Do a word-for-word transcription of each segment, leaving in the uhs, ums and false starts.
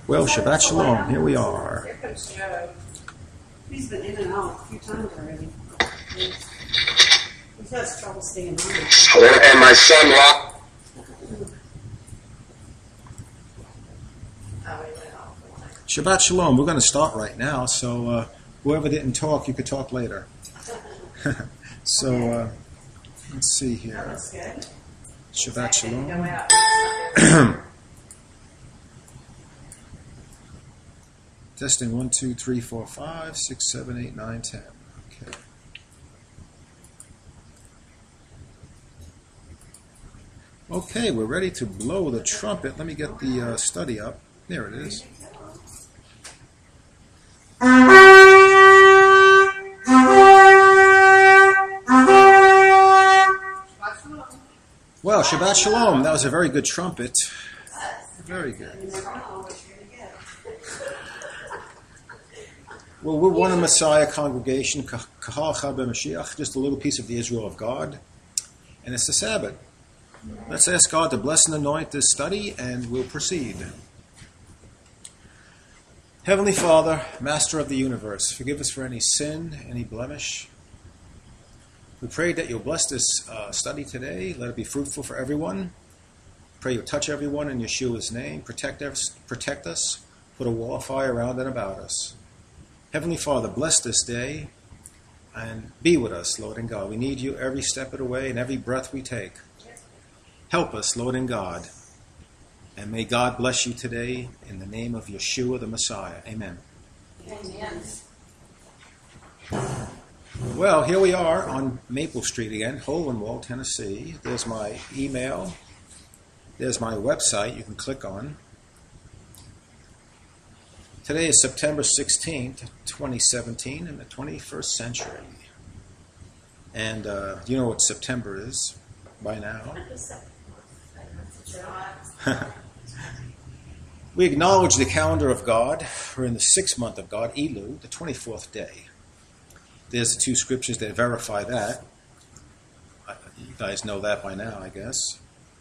Well, Shabbat Shalom. Here we are. Here comes Joe. He's been in and out a few times already. He's, he's has trouble staying on. And my son locked. Shabbat Shalom. We're going to start right now, so uh, whoever didn't talk, you could talk later. so uh, let's see here. Shabbat Shalom. Testing one, two, three, four, five, six, seven, eight, nine, ten. Okay. Okay, we're ready to blow the trumpet. Let me get the uh, study up. There it is. Well, Shabbat Shalom. That was a very good trumpet. Very good. Well, we're one of Messiah congregation, Kahal Chabad Mashiach, just a little piece of the Israel of God, and it's the Sabbath. Let's ask God to bless and anoint this study, and we'll proceed. Heavenly Father, Master of the universe, forgive us for any sin, any blemish. We pray that you'll bless this uh, study today. Let it be fruitful for everyone. Pray you'll touch everyone in Yeshua's name. Protect us, protect us. Put a wall of fire around and about us. Heavenly Father, bless this day and be with us, Lord and God. We need you every step of the way and every breath we take. Help us, Lord and God. And may God bless you today in the name of Yeshua the Messiah. Amen. Amen. Well, here we are on Maple Street again, Hole in Wall, Tennessee. There's my email. There's my website you can click on. Today is September sixteenth, twenty seventeen, in the twenty-first century. And uh, you know what September is by now. We acknowledge the calendar of God. We're in the sixth month of God, Elul, the twenty-fourth day. There's the two scriptures that verify that. You guys know that by now, I guess.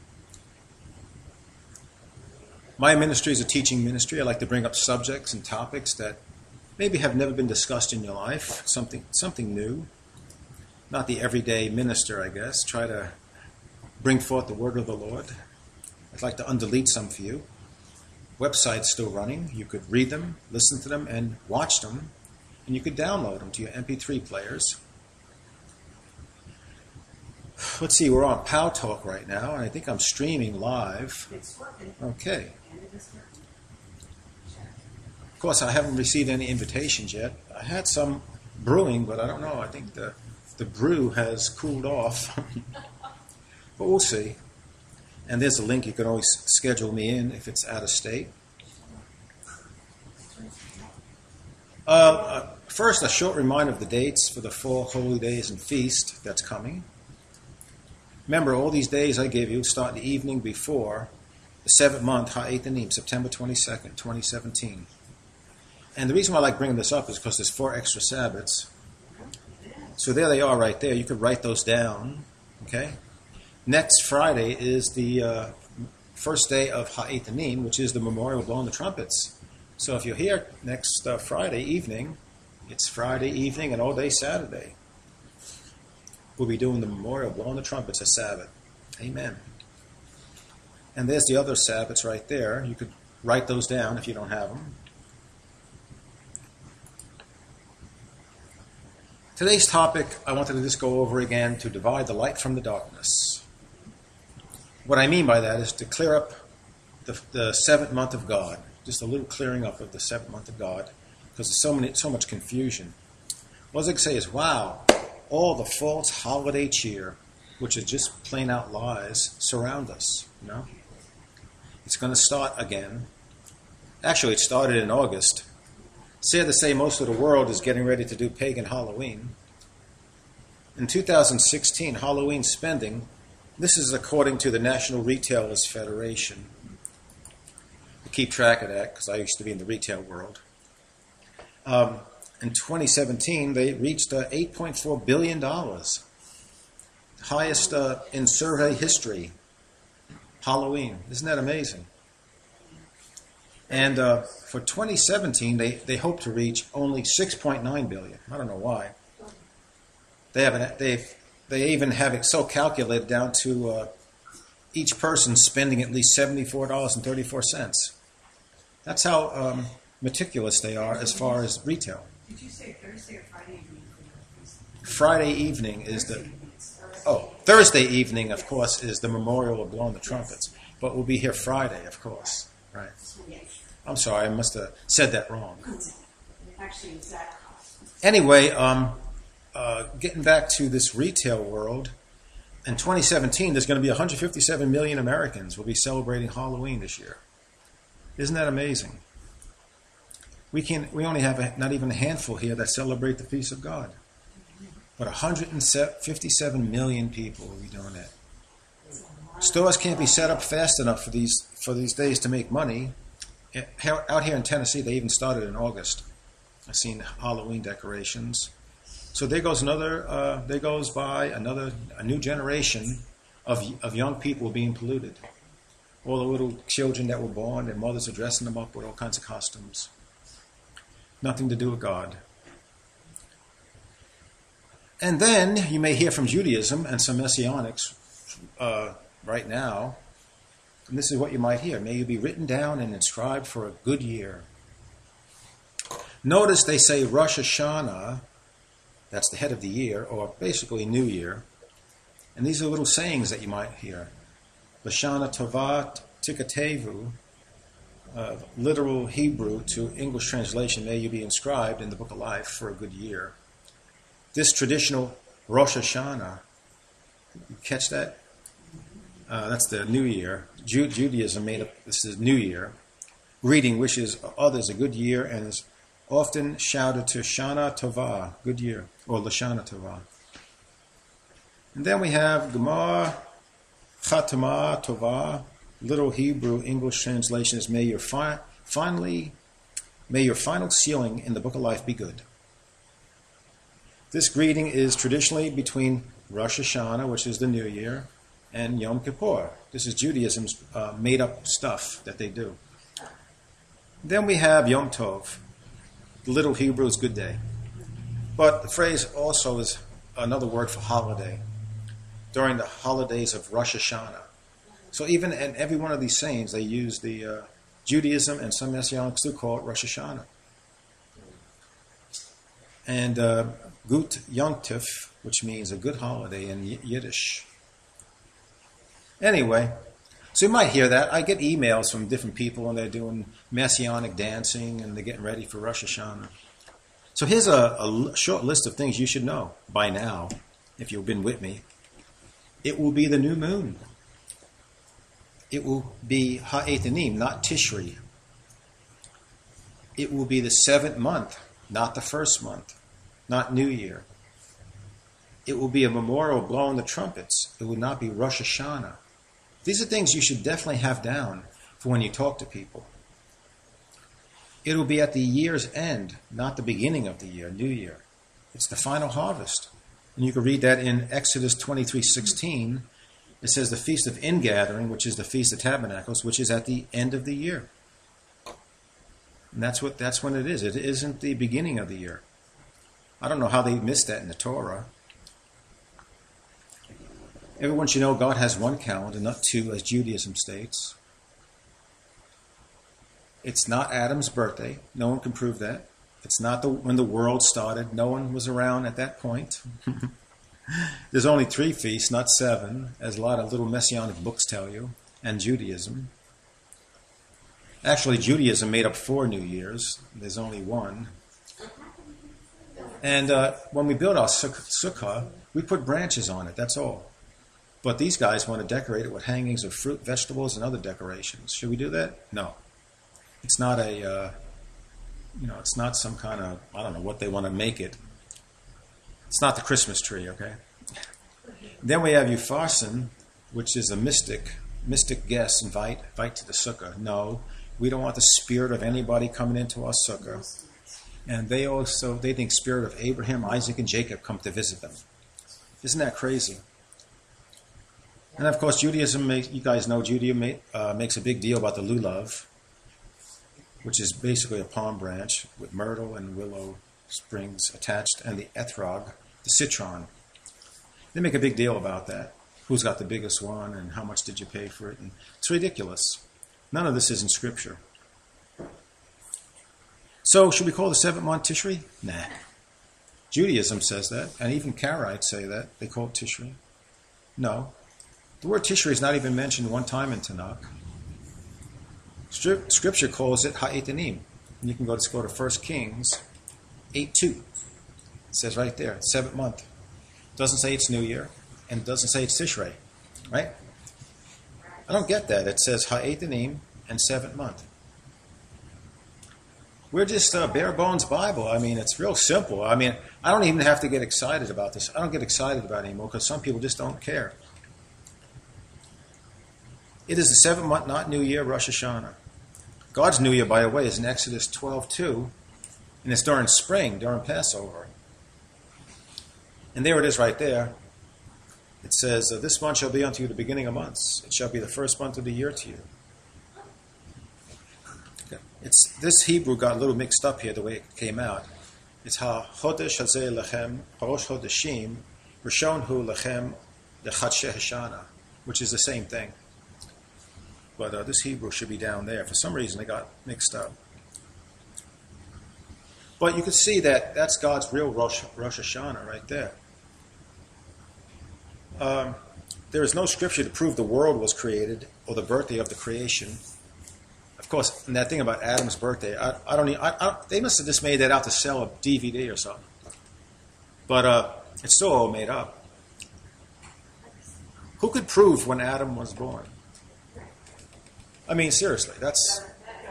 My ministry is a teaching ministry. I like to bring up subjects and topics that maybe have never been discussed in your life, something something new. Not the everyday minister, I guess. Try to bring forth the word of the Lord. I'd like to undelete some for you. Website's still running. You could read them, listen to them, and watch them. And you could download them to your M P three players. Let's see, we're on Pow Talk right now, and I think I'm streaming live. Okay. Of course, I haven't received any invitations yet. I had some brewing, but I don't know. I think the, the brew has cooled off. But we'll see. And there's a link. You can always schedule me in if it's out of state. Uh, uh, first, a short reminder of the dates for the fall holy days and feast that's coming. Remember, all these days I gave you start the evening before the seventh month, Ha'etanim, September twenty-second, twenty seventeen. And the reason why I like bringing this up is because there's four extra Sabbaths. So there they are right there. You could write those down. Okay? Next Friday is the uh, first day of Ha'etanim, which is the memorial blowing the trumpets. So if you're here next uh, Friday evening, it's Friday evening and all day Saturday. We'll be doing the memorial blowing the trumpets as Sabbath. Amen. And there's the other Sabbaths right there. You could write those down if you don't have them. Today's topic, I wanted to just go over again to divide the light from the darkness. What I mean by that is to clear up the, the seventh month of God. Just a little clearing up of the seventh month of God, because there's so many, so much confusion. What I was going to say is, wow, all the false holiday cheer, which is just plain out lies, surround us. You know, it's going to start again. Actually, it started in August. Sad to say, most of the world is getting ready to do pagan Halloween. In two thousand sixteen, Halloween spending, this is according to the National Retailers Federation. To keep track of that, because I used to be in the retail world. Um, in twenty seventeen, they reached uh, eight point four billion dollars. Highest uh, in survey history. Halloween. Isn't that amazing? And uh, for twenty seventeen, they, they hope to reach only six point nine billion. I don't know why. They haven't. They they even have it so calculated down to uh, each person spending at least seventy-four dollars and thirty-four cents. That's how um, meticulous they are as far as retail. Did you say Thursday or Friday evening? Friday evening is the oh Thursday evening, of course, is the memorial of blowing the trumpets. But we'll be here Friday, of course. Right. I'm sorry, I must have said that wrong. Actually, exact cost. Anyway, um, uh, getting back to this retail world, in twenty seventeen, there's going to be one hundred fifty-seven million Americans will be celebrating Halloween this year. Isn't that amazing? We can we only have a, not even a handful here that celebrate the feast of God, but one hundred fifty-seven million people will be doing that. Stores can't be set up fast enough for these for these days to make money. Out here in Tennessee, they even started in August. I've seen Halloween decorations. So there goes another. Uh, there goes by another a new generation of of young people being polluted. All the little children that were born, their mothers are dressing them up with all kinds of costumes. Nothing to do with God. And then you may hear from Judaism and some Messianics uh, right now. And this is what you might hear. May you be written down and inscribed for a good year. Notice they say Rosh Hashanah, that's the head of the year, or basically New Year. And these are little sayings that you might hear. Lashana Tova Tikatevu, uh, literal Hebrew to English translation, may you be inscribed in the book of life for a good year. This traditional Rosh Hashanah, you catch that? Uh, that's the New Year. Ju- Judaism made up, this is New Year. Greeting wishes others a good year and is often shouted to Shana Tova, good year, or Lashana Tova. And then we have Gemara Chatama Tova, little Hebrew English translation is may your fi- finally, may your final sealing in the book of life be good. This greeting is traditionally between Rosh Hashanah, which is the New Year, and Yom Kippur. This is Judaism's uh, made-up stuff that they do. Then we have Yom Tov, the little Hebrew is good day. But the phrase also is another word for holiday, during the holidays of Rosh Hashanah. So even in every one of these sayings, they use the uh, Judaism, and some Messianics do call it Rosh Hashanah. And uh, Gut Yontif, which means a good holiday in y- Yiddish. Anyway, so you might hear that. I get emails from different people, and they're doing Messianic dancing, and they're getting ready for Rosh Hashanah. So here's a, a short list of things you should know by now, if you've been with me. It will be the new moon. It will be Ha'etanim, not Tishri. It will be the seventh month, not the first month, not New Year. It will be a memorial blowing the trumpets. It will not be Rosh Hashanah. These are things you should definitely have down for when you talk to people. It will be at the year's end, not the beginning of the year, New Year. It's the final harvest. And you can read that in Exodus twenty-three sixteen. It says the Feast of Ingathering, which is the Feast of Tabernacles, which is at the end of the year. And that's what that's when it is. It isn't the beginning of the year. I don't know how they missed that in the Torah. Everyone should know God has one calendar, not two, as Judaism states. It's not Adam's birthday. No one can prove that. It's not the, when the world started. No one was around at that point. There's only three feasts, not seven, as a lot of little Messianic books tell you, and Judaism. Actually, Judaism made up four New Years. There's only one. And uh, when we build our sukkah, we put branches on it, that's all. But these guys want to decorate it with hangings of fruit, vegetables, and other decorations. Should we do that? No. It's not a, uh, you know, it's not some kind of, I don't know what they want to make it. It's not the Christmas tree, okay? Then we have Upharsin, which is a mystic, mystic guest, invite, invite to the sukkah. No, we don't want the spirit of anybody coming into our sukkah. And they also, they think spirit of Abraham, Isaac, and Jacob come to visit them. Isn't that crazy? And of course, Judaism, makes, you guys know Judaism make, uh, makes a big deal about the lulav. which is basically a palm branch with myrtle and willow springs attached, and the etrog, the citron. They make a big deal about that. Who's got the biggest one and how much did you pay for it? And it's ridiculous. None of this is in Scripture. So should we call the seventh month Tishri? Nah. Judaism says that, and even Karaites say that. They call it Tishri. No. The word Tishri is not even mentioned one time in Tanakh. Scripture calls it Ha'etanim. And you can go to, go to First Kings eight two. It says right there, seventh month. It doesn't say it's New Year, and it doesn't say it's Tishrei. Right? I don't get that. It says Ha'etanim and seventh month. We're just a bare bones Bible. I mean, it's real simple. I mean, I don't even have to get excited about this. I don't get excited about it anymore because some people just don't care. It is the seventh month, not New Year, Rosh Hashanah. God's New Year, by the way, is in Exodus twelve two, and it's during spring, during Passover. And there it is right there. It says, this month shall be unto you the beginning of months. It shall be the first month of the year to you. It's, this Hebrew got a little mixed up here the way it came out. It's ha-chodesh hazeh lechem, parosh chodeshim, rishon hu lechem lechadshe hashana, which is the same thing. But uh, this Hebrew should be down there. For some reason, they got mixed up. But you can see that that's God's real Rosh, Rosh Hashanah right there. Um, there is no scripture to prove the world was created or the birthday of the creation. Of course, and that thing about Adam's birthday, I, I don't. I, I, they must have just made that out to sell a D V D or something. But uh, it's still all made up. Who could prove when Adam was born? I mean, seriously, that's.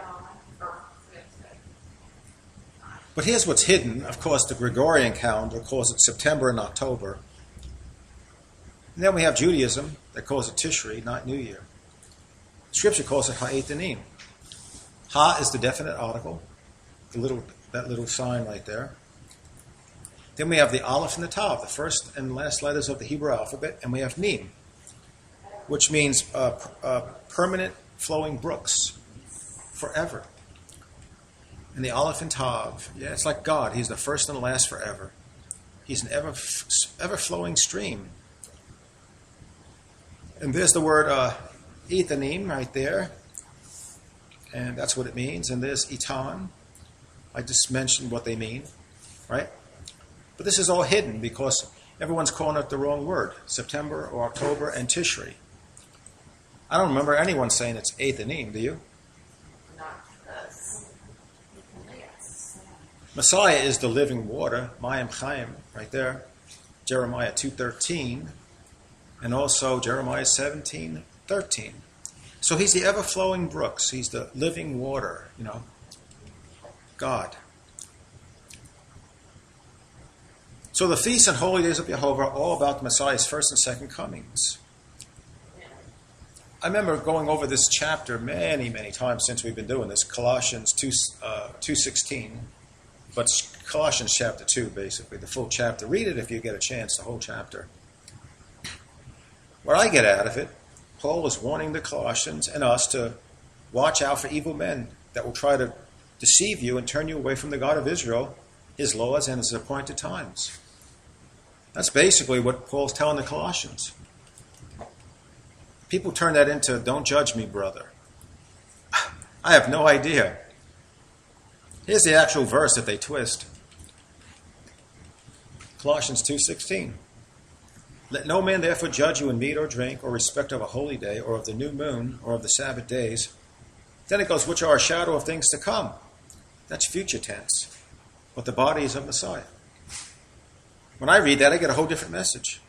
But here's what's hidden. Of course, the Gregorian calendar calls it September and October. And then we have Judaism that calls it Tishri, not New Year. Scripture calls it Ha'etanim. Ha is the definite article, the little that little sign right there. Then we have the Aleph and the Tav, the first and last letters of the Hebrew alphabet, and we have Mim, which means uh, uh, permanent flowing brooks, forever. And the Aleph and Tav, yeah, it's like God. He's the first and the last forever. He's an ever ever flowing stream. And there's the word uh, Ethanim right there. And that's what it means. And there's Etan. I just mentioned what they mean, right? But this is all hidden because everyone's calling it the wrong word. September or October and Tishri. I don't remember anyone saying it's Ethanim, do you? Not us. Messiah is the living water, Mayim Chaim, right there. Jeremiah two thirteen. And also Jeremiah seventeen thirteen. So he's the ever-flowing brooks. He's the living water, you know, God. So the feasts and holy days of Jehovah are all about the Messiah's first and second comings. I remember going over this chapter many, many times since we've been doing this, Colossians two, uh, two sixteen. But Colossians chapter two, basically, the full chapter. Read it if you get a chance, the whole chapter. What I get out of it, Paul is warning the Colossians and us to watch out for evil men that will try to deceive you and turn you away from the God of Israel, his laws, and his appointed times. That's basically what Paul's telling the Colossians. People turn that into, don't judge me, brother. I have no idea. Here's the actual verse that they twist. Colossians two sixteen. Let no man therefore judge you in meat or drink, or respect of a holy day, or of the new moon, or of the Sabbath days. Then it goes, which are a shadow of things to come. That's future tense. But the body is of Messiah. When I read that, I get a whole different message.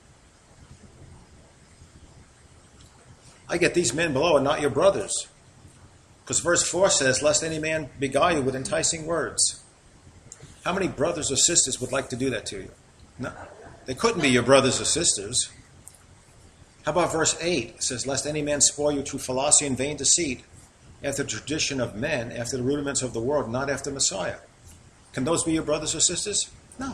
I get these men below are not your brothers. Because verse four says, lest any man beguile you with enticing words. How many brothers or sisters would like to do that to you? No. They couldn't be your brothers or sisters. How about verse eight? It says, lest any man spoil you through philosophy and vain deceit, after the tradition of men, after the rudiments of the world, not after Messiah. Can those be your brothers or sisters? No.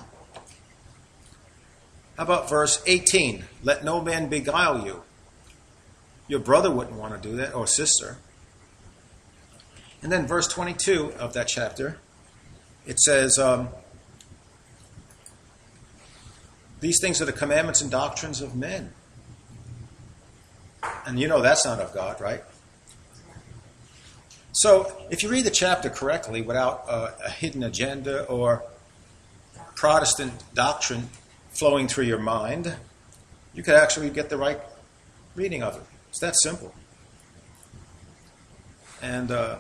How about verse eighteen? Let no man beguile you. Your brother wouldn't want to do that, or sister. And then verse twenty-two of that chapter, it says, um, these things are the commandments and doctrines of men. And you know that's not of God, right? So if you read the chapter correctly without uh, a hidden agenda or Protestant doctrine flowing through your mind, you could actually get the right reading of it. It's that simple. And uh,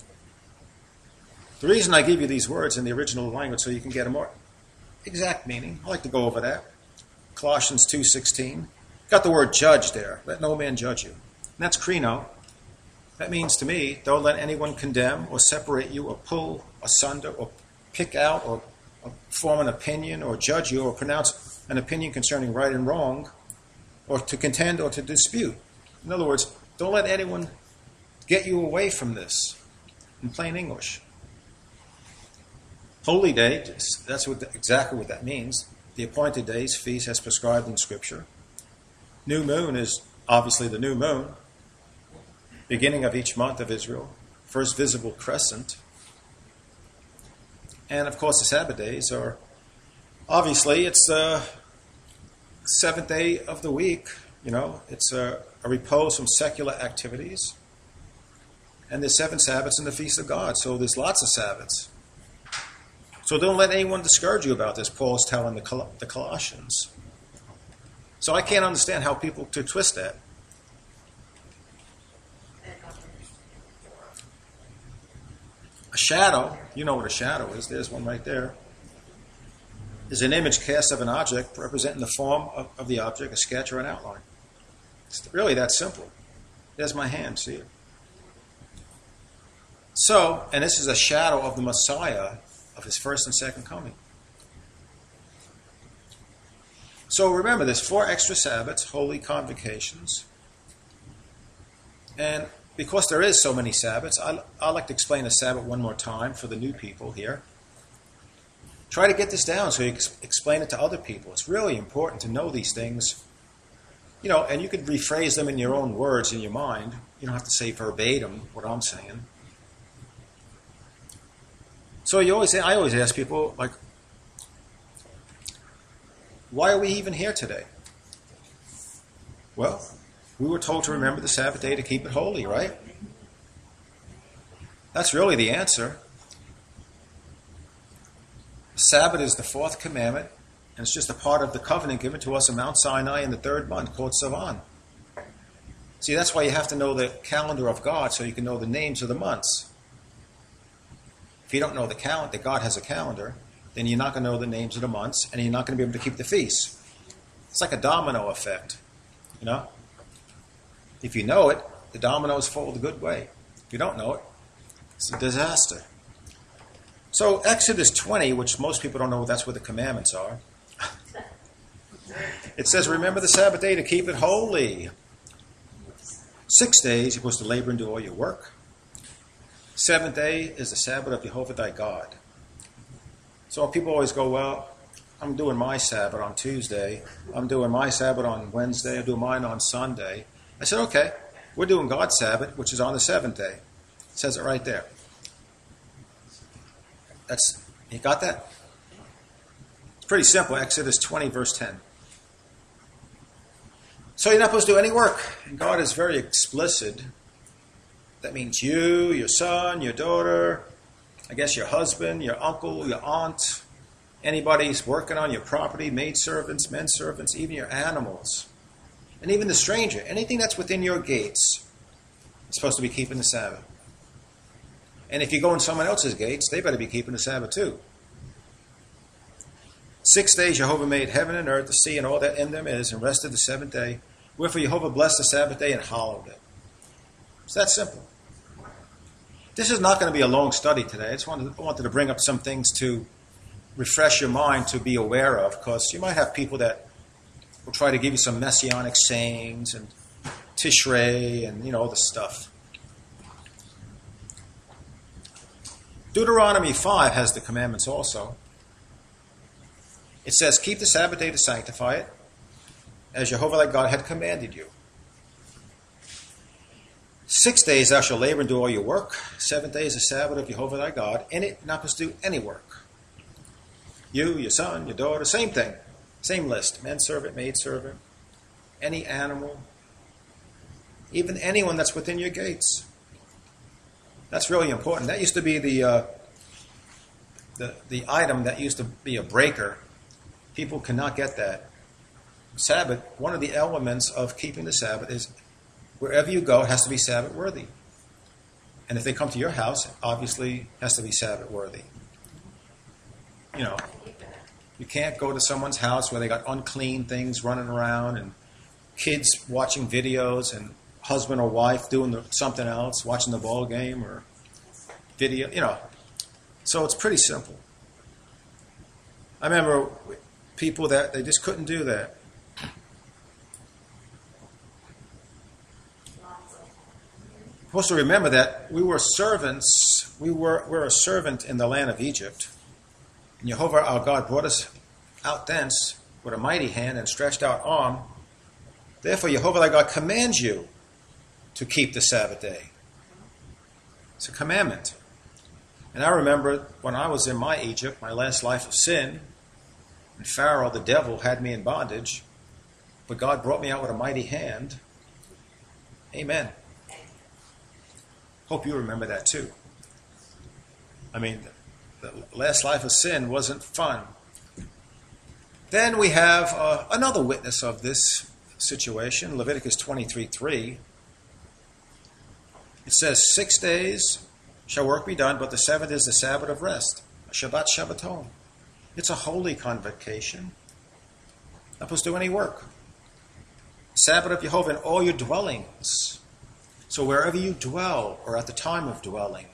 the reason I give you these words in the original language so you can get a more exact meaning, I like to go over that. Colossians two sixteen. Got the word judge there. Let no man judge you. And that's krino. That means to me, don't let anyone condemn or separate you or pull asunder or pick out or, or form an opinion or judge you or pronounce an opinion concerning right and wrong or to contend or to dispute. In other words, don't let anyone get you away from this, in plain English. Holy day, that's what the, exactly what that means. The appointed days, feast as prescribed in Scripture. New moon is obviously the new moon. Beginning of each month of Israel, first visible crescent. And of course the Sabbath days are, obviously it's the seventh day of the week, you know, it's a, a repose from secular activities. And there's seven Sabbaths in the Feast of God, so there's lots of Sabbaths. So don't let anyone discourage you about this, Paul's telling the, Col- the Colossians. So I can't understand how people could twist that. A shadow, you know what a shadow is, there's one right there, is an image cast of an object representing the form of, of the object, a sketch or an outline. It's really that simple. There's my hand, see it? So, and this is a shadow of the Messiah, of his first and second coming. So remember, there's four extra Sabbaths, holy convocations, and because there is so many Sabbaths, I, I'd like to explain the Sabbath one more time for the new people here. Try to get this down so you can explain it to other people. It's really important to know these things. You know, and you could rephrase them in your own words in your mind. You don't have to say verbatim what I'm saying. So you always, I always ask people, like, why are we even here today? Well, we were told to remember the Sabbath day to keep it holy, right? That's really the answer. Sabbath is the fourth commandment, and it's just a part of the covenant given to us in Mount Sinai in the third month, called Sivan. See, that's why you have to know the calendar of God so you can know the names of the months. If you don't know the calendar, that God has a calendar, then you're not going to know the names of the months, and you're not going to be able to keep the feasts. It's like a domino effect, you know? If you know it, the dominoes fall the good way. If you don't know it, it's a disaster. So Exodus twenty, which most people don't know, that's where the commandments are. It says, remember the Sabbath day to keep it holy. Six days you're supposed to labor and do all your work. Seventh day is the Sabbath of Jehovah thy God. So people always go, well, I'm doing my Sabbath on Tuesday. I'm doing my Sabbath on Wednesday. I'm doing mine on Sunday. I said, okay, we're doing God's Sabbath, which is on the seventh day. It says it right there. That's, you got that? It's pretty simple. Exodus twenty, verse ten. So you're not supposed to do any work. And God is very explicit. That means you, your son, your daughter, I guess your husband, your uncle, your aunt, anybody who's working on your property, maid servants, men servants, even your animals. And even the stranger, anything that's within your gates is supposed to be keeping the Sabbath. And if you go in someone else's gates, they better be keeping the Sabbath too. Six days Jehovah made heaven and earth, the sea, and all that in them is, and rested the seventh day. Wherefore Jehovah blessed the Sabbath day and hallowed it. It's that simple. This is not going to be a long study today. I just wanted, I wanted to bring up some things to refresh your mind to be aware of, because you might have people that will try to give you some messianic sayings and Tishrei and, you know, all the stuff. Deuteronomy five has the commandments also. It says, keep the Sabbath day to sanctify it, as Jehovah thy God had commanded you. Six days thou shalt labor and do all your work. Seven days is Sabbath of Jehovah thy God. In it not to do any work. You, your son, your daughter, same thing. Same list. Man servant, maid servant, any animal, even anyone that's within your gates. That's really important. That used to be the uh, the the item that used to be a breaker. People cannot get that. Sabbath, one of the elements of keeping the Sabbath is wherever you go, it has to be Sabbath worthy. And if they come to your house, obviously it has to be Sabbath worthy. You know, you can't go to someone's house where they got unclean things running around and kids watching videos and husband or wife doing the, something else, watching the ball game or video, you know. So it's pretty simple. I remember people that they just couldn't do that. We're supposed to remember that we were servants. We were we're a servant in the land of Egypt. And Jehovah our God brought us out thence with a mighty hand and stretched out arm. Therefore, Jehovah thy God commands you to keep the Sabbath day. It's a commandment. And I remember when I was in my Egypt, my last life of sin, and Pharaoh, the devil, had me in bondage, but God brought me out with a mighty hand. Amen. Hope you remember that too. I mean, the last life of sin wasn't fun. Then we have uh, another witness of this situation, Leviticus twenty-three three. It says, six days shall work be done, but the seventh is the Sabbath of rest, a Shabbat Shabbaton. It's a holy convocation. Not supposed to do any work. Sabbath of Jehovah in all your dwellings. So wherever you dwell, or at the time of dwelling.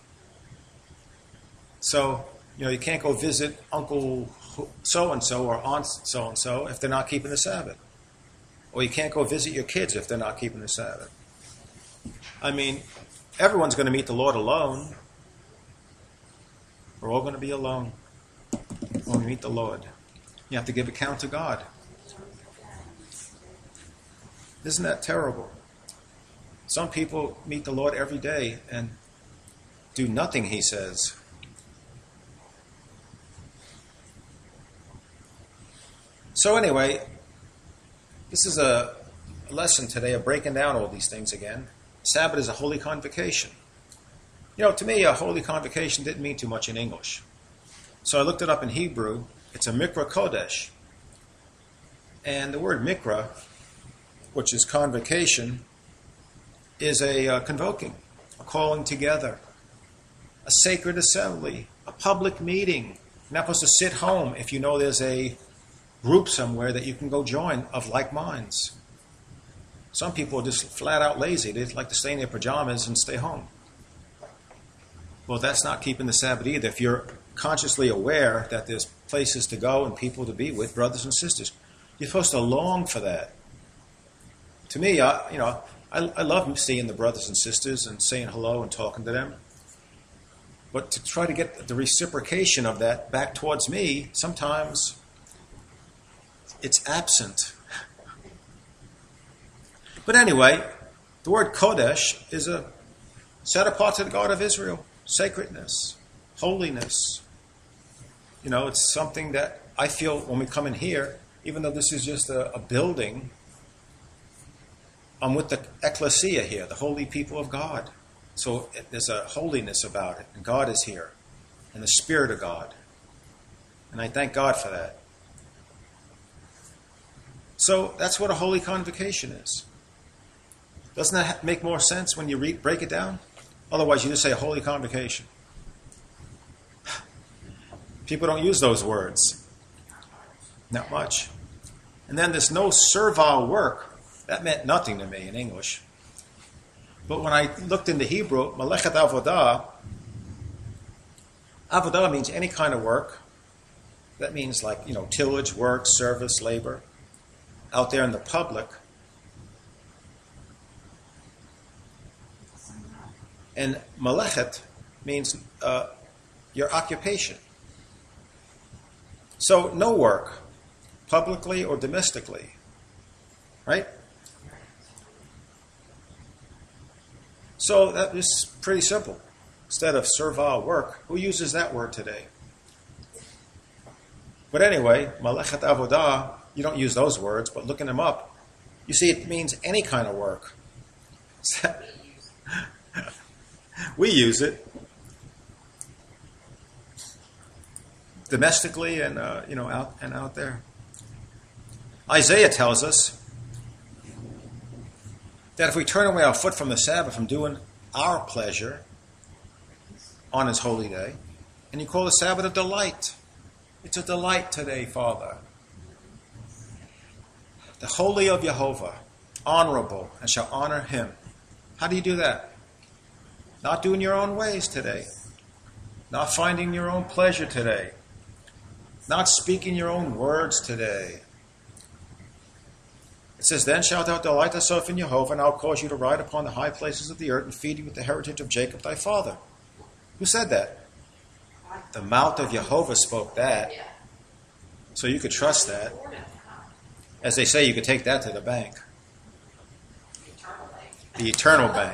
So, you know, you can't go visit Uncle so-and-so or Aunt so-and-so if they're not keeping the Sabbath. Or you can't go visit your kids if they're not keeping the Sabbath. I mean, everyone's going to meet the Lord alone. We're all going to be alone when we meet the Lord. You have to give account to God. Isn't that terrible? Some people meet the Lord every day and do nothing, he says. So anyway, this is a lesson today of breaking down all these things again. Sabbath is a holy convocation. You know, to me, a holy convocation didn't mean too much in English. So I looked it up in Hebrew. It's a Mikra Kodesh. And the word Mikra, which is convocation, is a uh, convoking, a calling together, a sacred assembly, a public meeting. You're not supposed to sit home if you know there's a group somewhere that you can go join of like minds. Some people are just flat out lazy. They like to stay in their pajamas and stay home. Well, that's not keeping the Sabbath either. If you're consciously aware that there's places to go and people to be with, brothers and sisters, you're supposed to long for that. To me, I, you know, I, I love seeing the brothers and sisters and saying hello and talking to them. But to try to get the reciprocation of that back towards me, sometimes it's absent. But anyway, the word Kodesh is a set apart to the God of Israel. Sacredness, holiness. You know, it's something that I feel when we come in here, even though this is just a, a building, I'm with the ecclesia here, the holy people of God. So it, there's a holiness about it, and God is here, and the Spirit of God. And I thank God for that. So that's what a holy convocation is. Doesn't that make more sense when you read, break it down? Otherwise, you just say a holy convocation. People don't use those words. Not much. And then there's no servile work. That meant nothing to me in English. But when I looked into Hebrew, Melechet Avodah, Avodah means any kind of work. That means like, you know, tillage, work, service, labor, out there in the public. And Melechet means uh, your occupation. So no work, publicly or domestically. Right? So that is pretty simple. Instead of servile work, who uses that word today? But anyway, Malechet Avodah, you don't use those words, but looking them up, you see it means any kind of work. We use it domestically and uh, you know out and out there. Isaiah tells us that if we turn away our foot from the Sabbath, from doing our pleasure on His holy day, and you call the Sabbath a delight. It's a delight today, Father. The holy of Jehovah, honorable, and shall honor Him. How do you do that? Not doing your own ways today. Not finding your own pleasure today. Not speaking your own words today. It says, then shalt thou delight thyself in Jehovah, and I'll cause you to ride upon the high places of the earth, and feed you with the heritage of Jacob thy father. Who said that? The mouth of Jehovah spoke that. So you could trust that. As they say, you could take that to the bank. The eternal bank.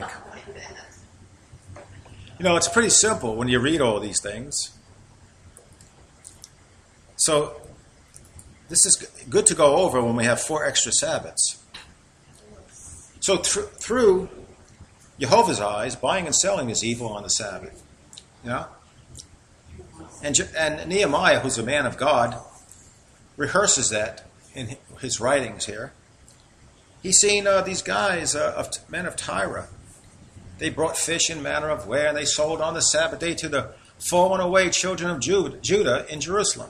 You know, it's pretty simple when you read all these things. So, this is good to go over when we have four extra Sabbaths. So, th- through Jehovah's eyes, buying and selling is evil on the Sabbath. You know? And, Je- and Nehemiah, who's a man of God, rehearses that in his writings here. He's seen uh, these guys, uh, of t- men of Tyre. They brought fish in manner of ware, and they sold on the Sabbath day to the fallen away children of Jude, Judah in Jerusalem.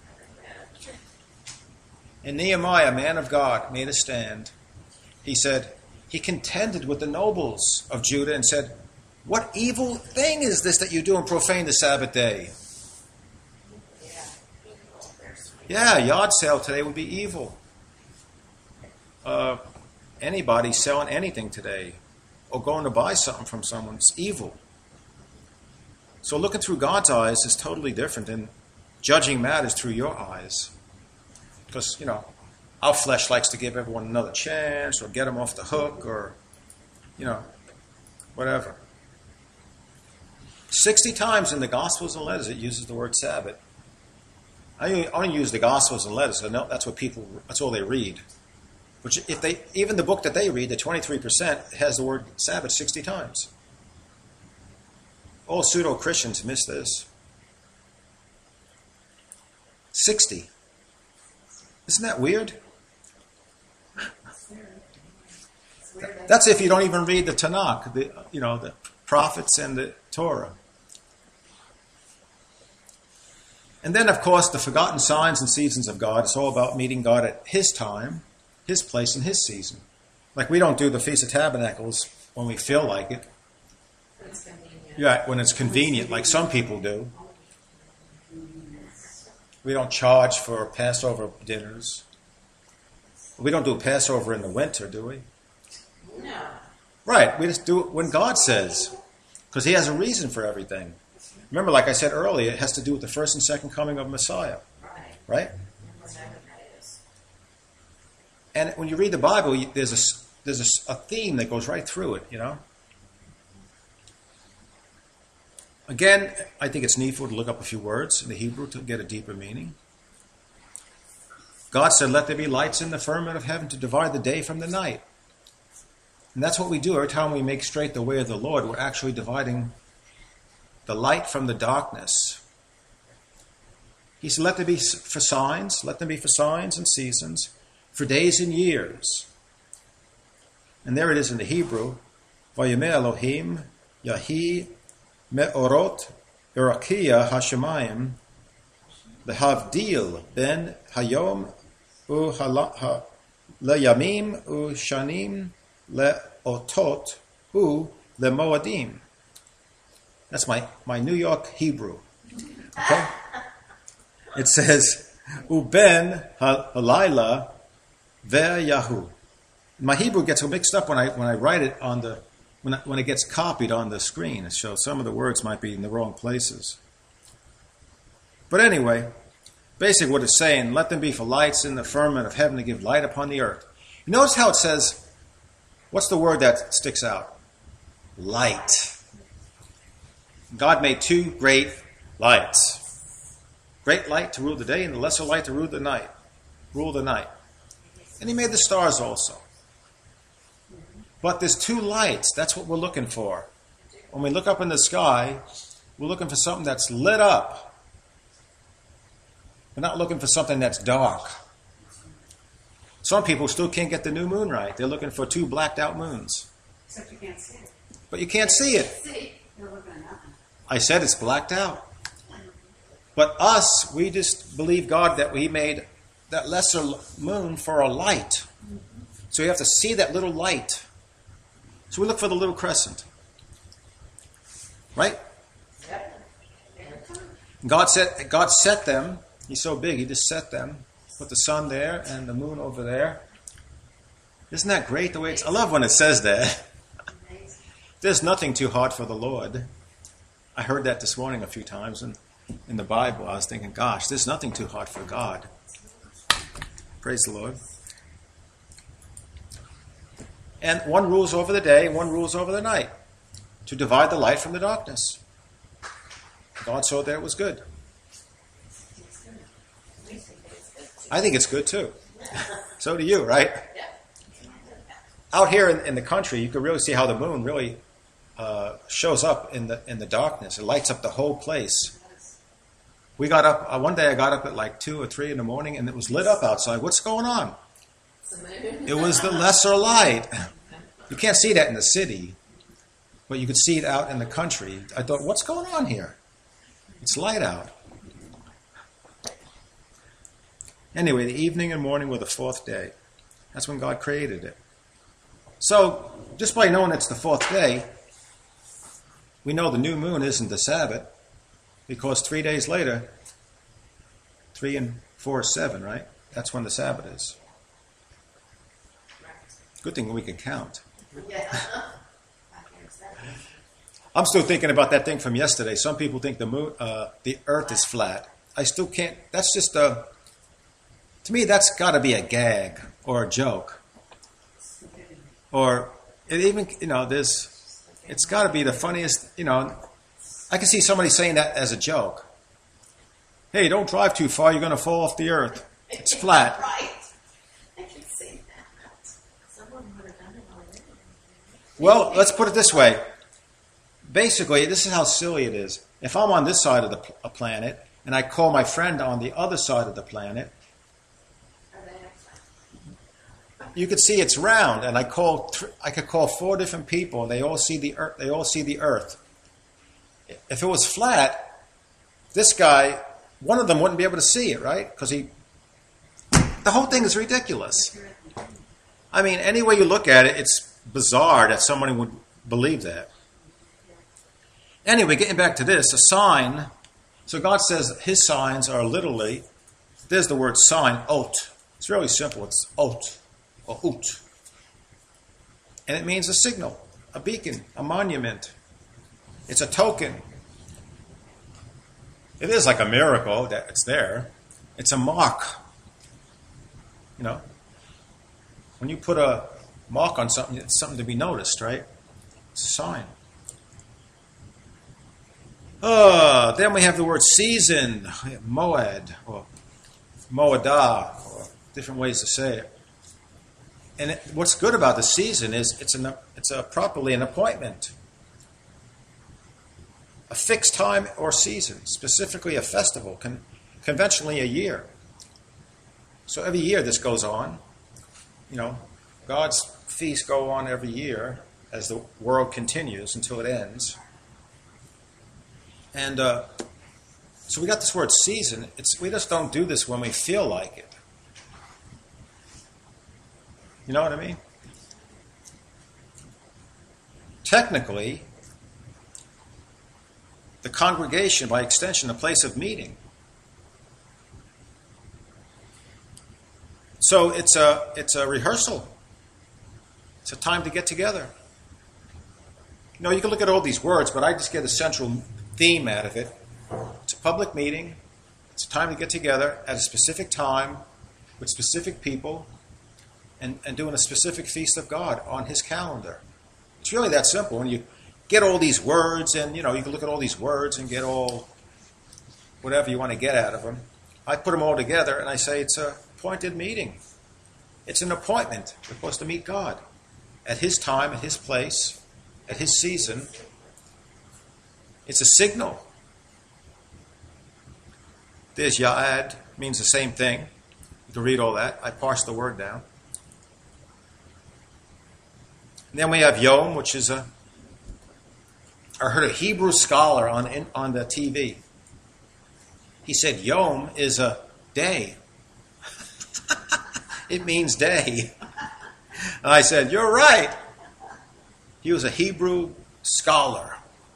And Nehemiah, man of God, made a stand. He said, he contended with the nobles of Judah and said, what evil thing is this that you do and profane the Sabbath day? Yeah, yard sale today would be evil. Uh, anybody selling anything today or going to buy something from someone is evil. So looking through God's eyes is totally different than judging matters through your eyes. Because, you know, our flesh likes to give everyone another chance or get them off the hook or, you know, whatever. Sixty times in the Gospels and letters it uses the word Sabbath. I only use the Gospels and letters. I know that's what people, that's all they read. Which if they, even the book that they read, the twenty-three percent, has the word Sabbath sixty times. All pseudo-Christians miss this. sixty. Isn't that weird? That's if you don't even read the Tanakh, the, you know, the prophets and the Torah. And then, of course, the forgotten signs and seasons of God. It's all about meeting God at His time, His place, and His season. Like we don't do the Feast of Tabernacles when we feel like it. It's convenient. Yeah, when it's convenient, like some people do. We don't charge for Passover dinners. We don't do Passover in the winter, do we? No. Right, we just do it when God says. Because He has a reason for everything. Remember, like I said earlier, it has to do with the first and second coming of Messiah. Right. Right? Whatever that is. And when you read the Bible, you- there's a, there's a, a theme that goes right through it, you know? Again, I think it's needful to look up a few words in the Hebrew to get a deeper meaning. God said, let there be lights in the firmament of heaven to divide the day from the night. And that's what we do. Every time we make straight the way of the Lord, we're actually dividing the light from the darkness. He said, let there be for signs, let them be for signs and seasons, for days and years. And there it is in the Hebrew, Vayimeh Elohim, Yahi Me'orot Irakia Hashemayim, Lehavdil ben Hayom u Leyamim u Shanim Leotot u Lemoadim. That's my, my New York Hebrew. Okay? It says, Uben Halayla Ve'yahu. My Hebrew gets mixed up when I when I write it on the when I, when it gets copied on the screen. So some of the words might be in the wrong places. But anyway, basically what it's saying, let them be for lights in the firmament of heaven to give light upon the earth. You notice how it says, what's the word that sticks out? light. God made two great lights. Great light to rule the day and the lesser light to rule the night. Rule the night. And he made the stars also. But there's two lights. That's what we're looking for. When we look up in the sky, we're looking for something that's lit up. We're not looking for something that's dark. Some people still can't get the new moon right. They're looking for two blacked out moons. Except you can't see it. But you can't see it. See, You're looking at nothing. I said it's blacked out. But us, we just believe God that we made that lesser moon for a light. So we have to see that little light. So we look for the little crescent. Right? yep. God set, God set them. He's so big, he just set them. Put the sun there and the moon over there. Isn't that great the way it's... I love when it says that. Amazing. There's nothing too hard for the Lord. I heard that this morning a few times in, in the Bible. I was thinking, gosh, there's nothing too hard for God. Praise the Lord. And one rules over the day, one rules over the night, to divide the light from the darkness. God saw that it was good. I think it's good too. So do you, right? Out here in, in the country, you can really see how the moon really uh, shows up in the in the darkness. It lights up the whole place. We got up uh, one day. I got up at like two or three in the morning, and it was lit up outside. What's going on? It was the lesser light. You can't see that in the city, but you could see it out in the country. I thought, what's going on here? It's light out. Anyway, the evening and morning were the fourth day. That's when God created it. So, just by knowing it's the fourth day, we know the new moon isn't the Sabbath, because three days later, three and four is seven, right? That's when the Sabbath is. Good thing we can count. Yeah. I'm still thinking about that thing from yesterday. Some people think the moon, uh, the Earth is flat. I still can't. That's just a. To me, that's got to be a gag or a joke, or it even you know there's. It's got to be the funniest. You know, I can see somebody saying that as a joke. Hey, don't drive too far. You're going to fall off the Earth. It's flat. Right. I can see that. Someone would have done it already. Well, let's put it this way. Basically, this is how silly it is. If I'm on this side of the pl- planet and I call my friend on the other side of the planet, Are they actually? you could see it's round, and I call th- I could call four different people, and they all see the earth. They all see the Earth. If it was flat, this guy, one of them wouldn't be able to see it, right? Because he, the whole thing is ridiculous. I mean, any way you look at it, it's bizarre that somebody would believe that. Anyway, getting back to this, a sign. So God says his signs are literally, there's the word sign, ot. It's really simple. It's ot, or ut. And it means a signal, a beacon, a monument. It's a token. It is like a miracle that it's there. It's a mark. You know, when you put a mark on something, it's something to be noticed, right? It's a sign. Uh, then we have the word season, moed, or moedah, or different ways to say it. And it, what's good about the season is it's an it's a properly an appointment, a fixed time or season, specifically a festival, con, conventionally a year. So every year this goes on. You know, God's feasts go on every year as the world continues until it ends. And uh, so we got this word season. It's we just don't do this when we feel like it. You know what I mean? Technically, the congregation, by extension, a place of meeting. So it's a it's a rehearsal. It's a time to get together. You know, you can look at all these words, but I just get a central theme out of it. It's a public meeting. It's a time to get together at a specific time with specific people and, and doing a specific feast of God on his calendar. It's really that simple. When you get all these words, and you know, you can look at all these words and get all whatever you want to get out of them. I put them all together and I say it's a appointed meeting. It's an appointment. We're supposed to meet God at His time, at His place, at His season. It's a signal. There's Ya'ad, means the same thing. You can read all that. I parsed the word down. And then we have Yom, which is a, I heard a Hebrew scholar on on the T V. He said Yom is a day. It means day. And I said, you're right. He was a Hebrew scholar.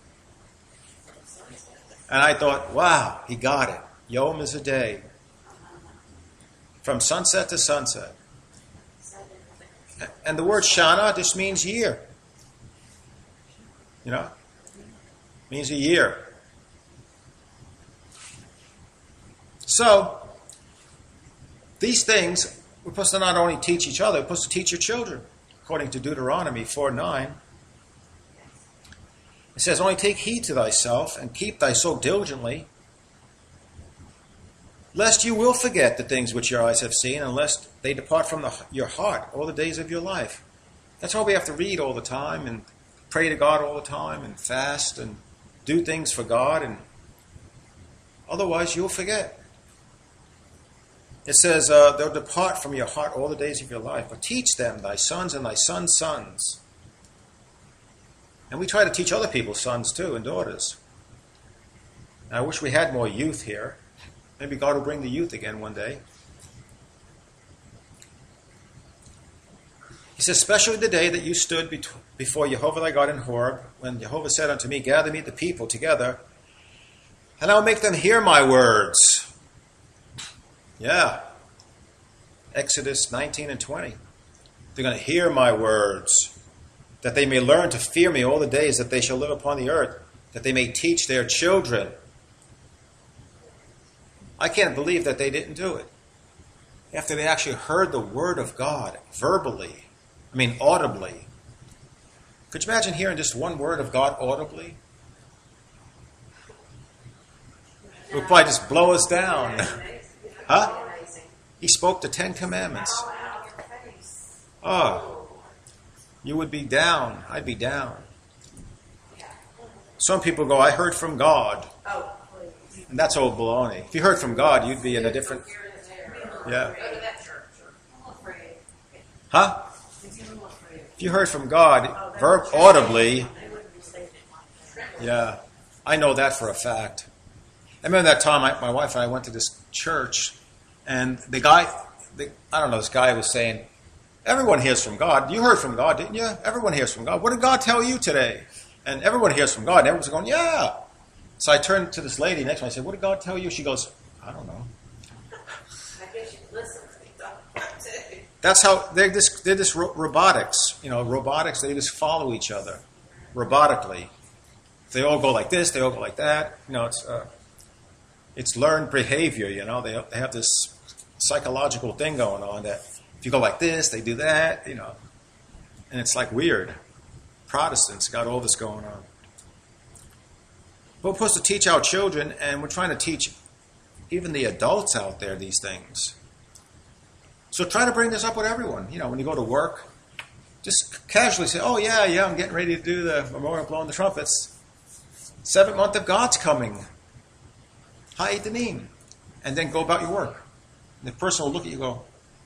And I thought, wow, he got it. Yom is a day. From sunset to sunset. And the word Shana just means year. You know? Means a year. So, these things, we're supposed to not only teach each other, we're supposed to teach your children. According to Deuteronomy four nine. It says, only take heed to thyself and keep thy soul diligently, lest you will forget the things which your eyes have seen, and lest they depart from the, your heart all the days of your life. That's why we have to read all the time and pray to God all the time and fast and do things for God, and otherwise you'll forget. It says, uh, they'll depart from your heart all the days of your life, but teach them, thy sons and thy sons' sons. And we try to teach other people's sons too and daughters. And I wish we had more youth here. Maybe God will bring the youth again one day. He says, especially the day that you stood be- before Jehovah thy God in Horeb, when Jehovah said unto me, gather me the people together, and I will make them hear my words. Yeah. Exodus nineteen and twenty. They're going to hear my words, that they may learn to fear me all the days that they shall live upon the earth, that they may teach their children. I can't believe that they didn't do it. After they actually heard the word of God verbally, I mean audibly. Could you imagine hearing just one word of God audibly? It would probably just blow us down. Huh? He spoke the Ten Commandments. Oh, you would be down. I'd be down. Some people go, I heard from God. And that's old baloney. If you heard from God, you'd be in a different... Yeah. Huh? If you heard from God verb audibly, yeah, I know that for a fact. I remember that time I, my wife and I went to this church, and the guy, the, I don't know, this guy was saying, everyone hears from God. You heard from God, didn't you? Everyone hears from God. What did God tell you today? And everyone hears from God. And everyone's going, yeah. So I turned to this lady next to me. I said, what did God tell you? She goes, I don't know. I guess you listen to me talk too. That's how, they're this, they're this ro- robotics. You know, robotics, they just follow each other robotically. They all go like this, they all go like that. You know, it's uh, it's learned behavior, you know. They, they have this psychological thing going on that if you go like this, they do that, you know. And it's like weird. Protestants got all this going on. But we're supposed to teach our children, and we're trying to teach even the adults out there these things. So try to bring this up with everyone. You know, when you go to work, just casually say, oh, yeah, yeah, I'm getting ready to do the memorial blowing the trumpets. Seventh month of God's coming. Ha'edanim. And then go about your work. And the person will look at you and go,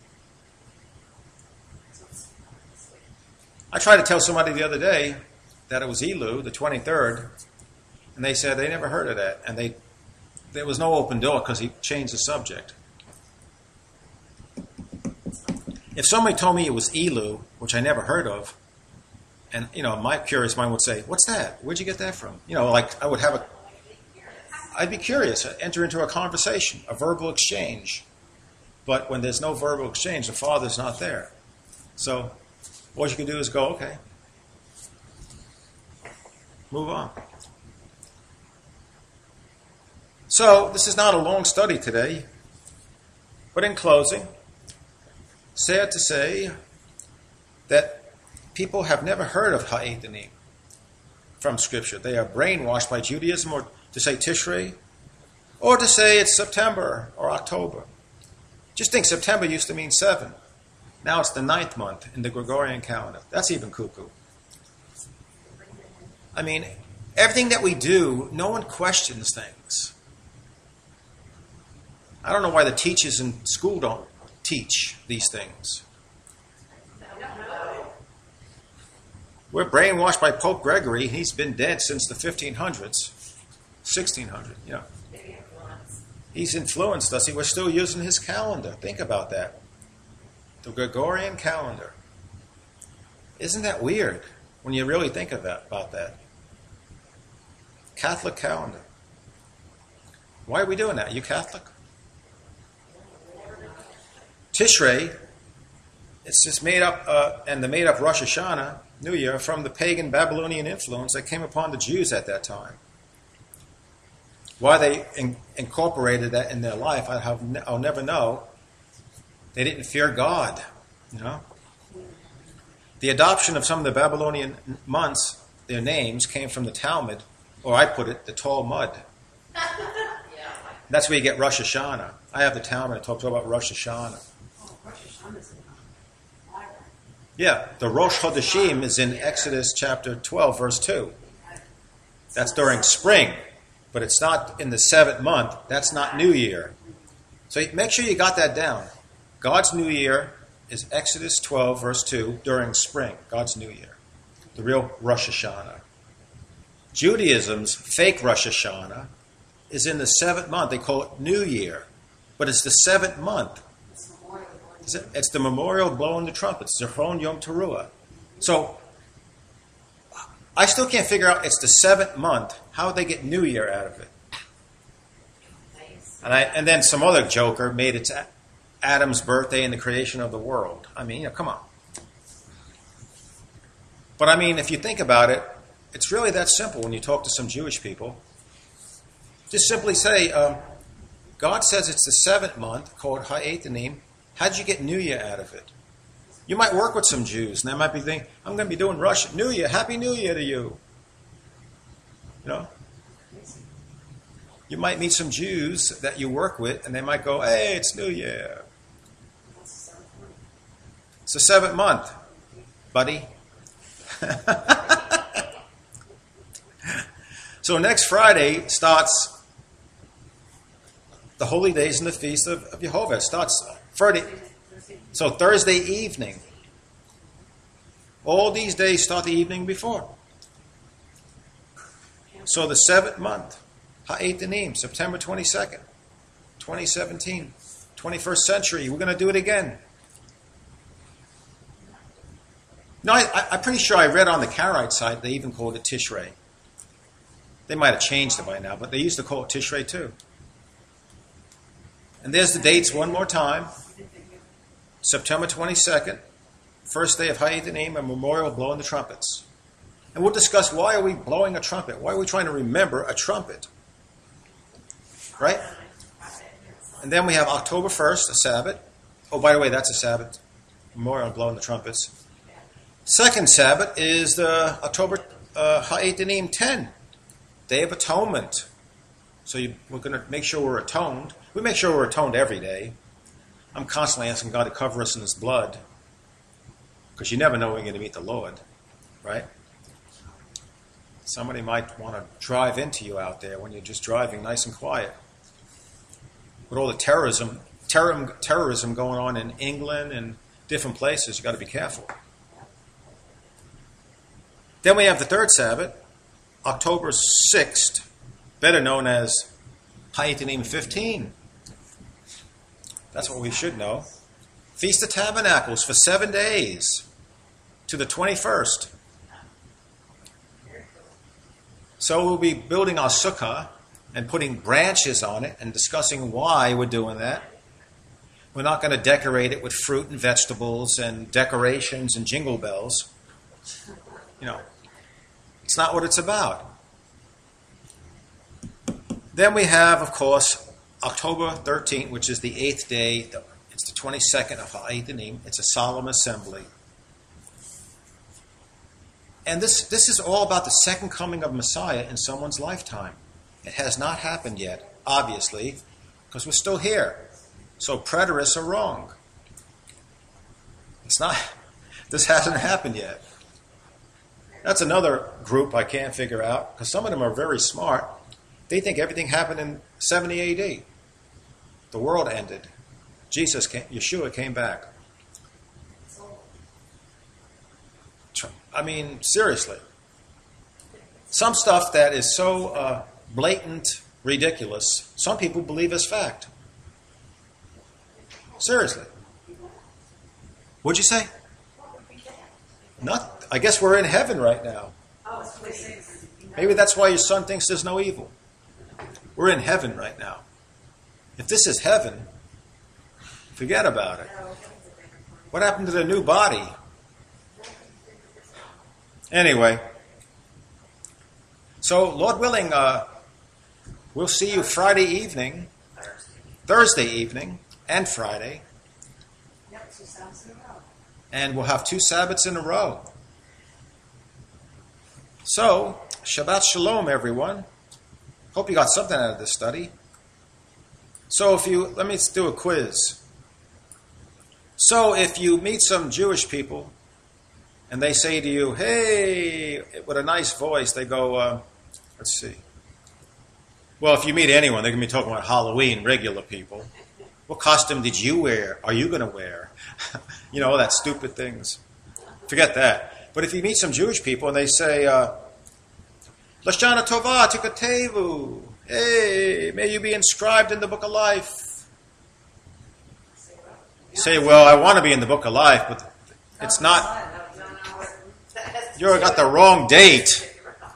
I tried to tell somebody the other day that it was Elul, the twenty-third, and they said they never heard of that. And they there was no open door because he changed the subject. If somebody told me it was Elul, which I never heard of, and, you know, my curious mind would say, what's that? Where'd you get that from? You know, like I would have a, I'd be curious, I'd enter into a conversation, a verbal exchange. But when there's no verbal exchange, the Father's not there. So all you can do is go, okay, move on. So this is not a long study today, but in closing, sad to say that people have never heard of Ha'edanim. from Scripture. They are brainwashed by Judaism, or to say Tishrei, or to say it's September or October. Just think September used to mean seven. Now it's the ninth month in the Gregorian calendar. That's even cuckoo. I mean, everything that we do, no one questions things. I don't know why the teachers in school don't teach these things. We're brainwashed by Pope Gregory. He's been dead since the fifteen hundreds, sixteen hundred, yeah. He's influenced us. We're still using his calendar. Think about that. The Gregorian calendar. Isn't that weird when you really think of that, about that? Catholic calendar. Why are we doing that? Are you Catholic? Tishrei, it's just made up, uh, and the made up Rosh Hashanah, New Year, from the pagan Babylonian influence that came upon the Jews at that time. Why they in, incorporated that in their life, I have, I'll never know. They didn't fear God, you know. The adoption of some of the Babylonian months, their names, came from the Talmud, or I put it, the tall mud. That's where you get Rosh Hashanah. I have the Talmud. It talks about Rosh Hashanah. Oh, Rosh Hashanah's in Bible. Yeah, the Rosh Chodeshim is in Exodus chapter twelve, verse two. That's during spring, but it's not in the seventh month. That's not New Year. So make sure you got that down. God's New Year is Exodus twelve, verse two, during spring. God's New Year. The real Rosh Hashanah. Judaism's fake Rosh Hashanah is in the seventh month. They call it New Year, but it's the seventh month. It's the memorial blowing the trumpets, Zichron Yom Teruah. So I still can't figure out, it's the seventh month. How would they get New Year out of it? And I, and then some other joker made it Adam's birthday and the creation of the world. I mean, you know, come on. But I mean, if you think about it, it's really that simple when you talk to some Jewish people. Just simply say, um, God says it's the seventh month, called Ha'etanim. How did you get New Year out of it? You might work with some Jews, and they might be thinking, I'm going to be doing Russian New Year. Happy New Year to you. You know? You might meet some Jews that you work with, and they might go, hey, it's New Year. It's the seventh month, buddy. So next Friday starts the holy days and the feast of, of Jehovah. It starts Friday. So Thursday evening. All these days start the evening before. So the seventh month, Ha'etanim, September twenty-second, twenty seventeen, twenty-first century. We're going to do it again. No, I, I, I'm pretty sure I read on the Karaite site they even called it Tishrei. They might have changed it by now, but they used to call it Tishrei too. And there's the dates one more time. September twenty-second, first day of Ha'etanim, a memorial blowing the trumpets. And we'll discuss why are we blowing a trumpet? Why are we trying to remember a trumpet? Right? And then we have October first, a Sabbath. Oh, by the way, that's a Sabbath. Memorial blowing the trumpets. Second Sabbath is the October uh, Ha'etanim ten, Day of Atonement. So you, we're going to make sure we're atoned. We make sure we're atoned every day. I'm constantly asking God to cover us in His blood, because you never know when you're going to meet the Lord, right? Somebody might want to drive into you out there when you're just driving nice and quiet. With all the terrorism, terror, terrorism going on in England and different places, you've got to be careful. Then we have the third Sabbath, October sixth, better known as Ha'etanim fifteen. That's what we should know. Feast of Tabernacles for seven days to the twenty-first. So we'll be building our sukkah and putting branches on it and discussing why we're doing that. We're not going to decorate it with fruit and vegetables and decorations and jingle bells. You know, it's not what it's about. Then we have, of course, October thirteenth, which is the eighth day. It's the twenty-second of Ha'etanim. It's a solemn assembly. And this, this is all about the second coming of Messiah in someone's lifetime. It has not happened yet, obviously, because we're still here. So preterists are wrong. It's not, this hasn't happened yet. That's another group I can't figure out, because some of them are very smart. They think everything happened in seventy A D. The world ended. Jesus came, Yeshua came back. I mean, seriously. Some stuff that is so uh, blatant, ridiculous, some people believe is fact. Seriously. What'd you say? Not. I guess we're in heaven right now. Maybe that's why your son thinks there's no evil. We're in heaven right now. If this is heaven, forget about it. What happened to the new body? Anyway, so Lord willing, uh, we'll see you Friday evening, Thursday evening, and Friday. And we'll have two Sabbaths in a row. So, Shabbat Shalom, everyone. Hope you got something out of this study. So if you, let me do a quiz. So if you meet some Jewish people and they say to you, hey, with a nice voice, they go, uh, let's see. Well, if you meet anyone, they're going to be talking about Halloween, regular people. What costume did you wear? Are you going to wear? You know, all that stupid things. Forget that. But if you meet some Jewish people and they say, uh, Lashana Tova Tikatevu, hey, may you be inscribed in the book of life. You say, well, I want to be in the book of life, but it's not. You got the wrong date.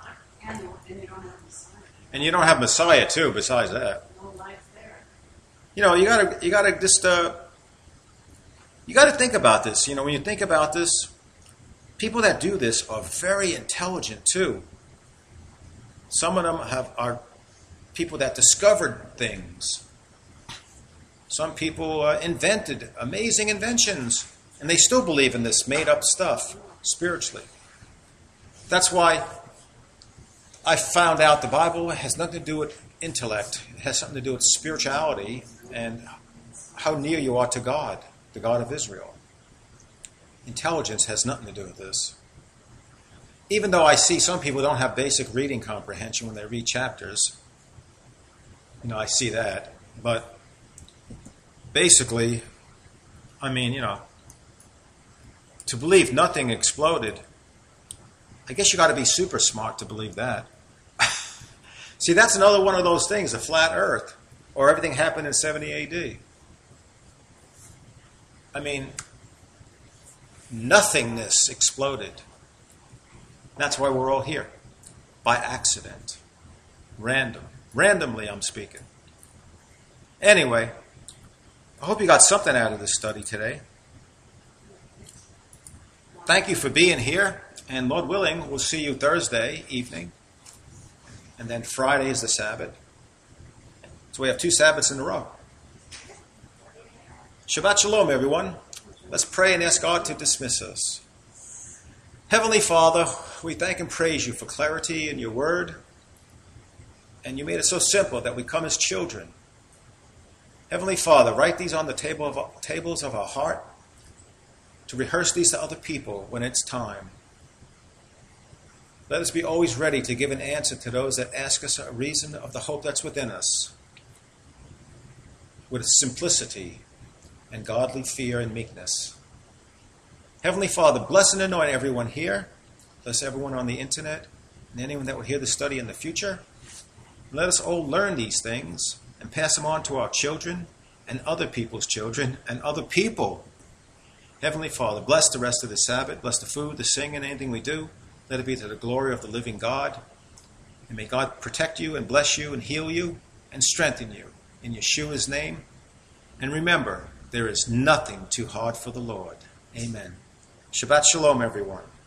And you don't have Messiah, too, besides that. You know, you gotta, you gotta just, uh, you gotta think about this. You know, when you think about this, people that do this are very intelligent too. Some of them have are people that discovered things. Some people uh, invented amazing inventions, and they still believe in this made-up stuff spiritually. That's why I found out the Bible has nothing to do with intellect. It has something to do with spirituality and how near you are to God, the God of Israel. Intelligence has nothing to do with this. Even though I see some people don't have basic reading comprehension when they read chapters, you know, I see that. But basically, I mean, you know, to believe nothing exploded, I guess you got to be super smart to believe that. See, that's another one of those things, a flat earth, or everything happened in seventy A D. I mean, nothingness exploded. That's why we're all here. By accident. Random. Randomly, I'm speaking. Anyway, I hope you got something out of this study today. Thank you for being here. And Lord willing, we'll see you Thursday evening. And then Friday is the Sabbath. So we have two Sabbaths in a row. Shabbat Shalom, everyone. Let's pray and ask God to dismiss us. Heavenly Father, we thank and praise you for clarity in your word. And you made it so simple that we come as children. Heavenly Father, write these on the table of our, tables of our heart to rehearse these to other people when it's time. Let us be always ready to give an answer to those that ask us a reason of the hope that's within us, with simplicity and godly fear and meekness. Heavenly Father, bless and anoint everyone here, bless everyone on the internet, and anyone that will hear the study in the future. Let us all learn these things and pass them on to our children and other people's children and other people. Heavenly Father, bless the rest of the Sabbath, bless the food, the singing, anything we do. Let it be to the glory of the living God. And may God protect you and bless you and heal you and strengthen you in Yeshua's name. And remember, there is nothing too hard for the Lord. Amen. Shabbat Shalom, everyone.